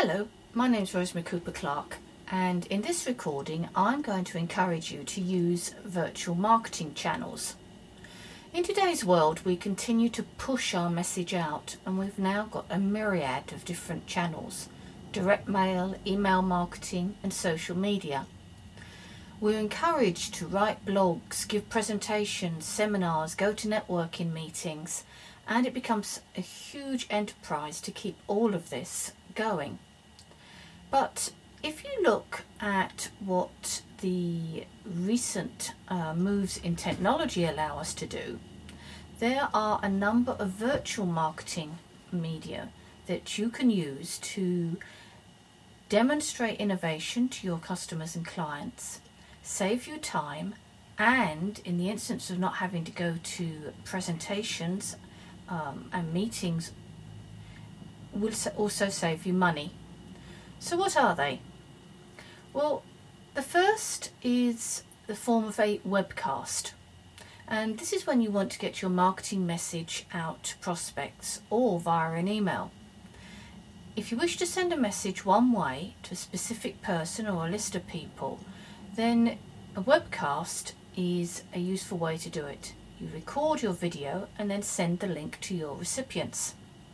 Hello, my name is Rosemary Cooper Clark, and in this recording I'm going to encourage you to use virtual marketing channels. In today's world we continue to push our message out, and we've now got a myriad of different channels: direct mail, email marketing and social media. We're encouraged to write blogs, give presentations, seminars, go to networking meetings, and it becomes a huge enterprise to keep all of this going. But if you look at what the recent moves in technology allow us to do, there are a number of virtual marketing media that you can use to demonstrate innovation to your customers and clients, save you time, and in the instance of not having to go to presentations and meetings, will also save you money. So what are they? Well, the first is the form of a webcast, and this is when you want to get your marketing message out to prospects or via an email. If you wish to send a message one way to a specific person or a list of people, then a webcast is a useful way to do it. You record your video and then send the link to your recipients.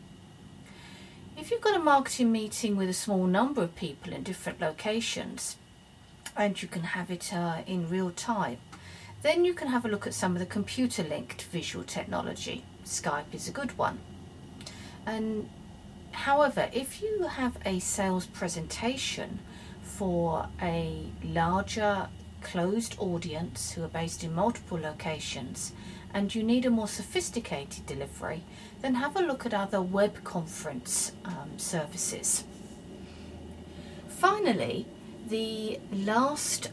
If you've got a marketing meeting with a small number of people in different locations, and you can have it in real time, then you can have a look at some of the computer linked visual technology. Skype is a good one. And however, if you have a sales presentation for a larger closed audience who are based in multiple locations, and you need a more sophisticated delivery, then have a look at other web conference services. Finally, the last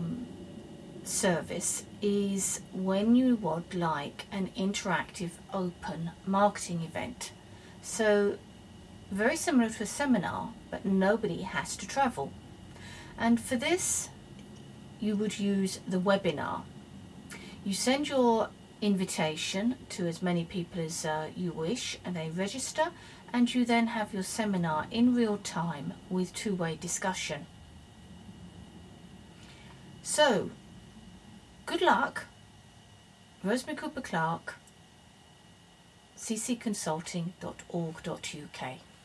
service is when you would like an interactive open marketing event. So very similar to a seminar, but nobody has to travel. And for this, you would use the webinar. You send your invitation to as many people as you wish, and they register, and you then have your seminar in real time with two-way discussion. So, good luck. Rosemary Cooper Clark, ccconsulting.org.uk.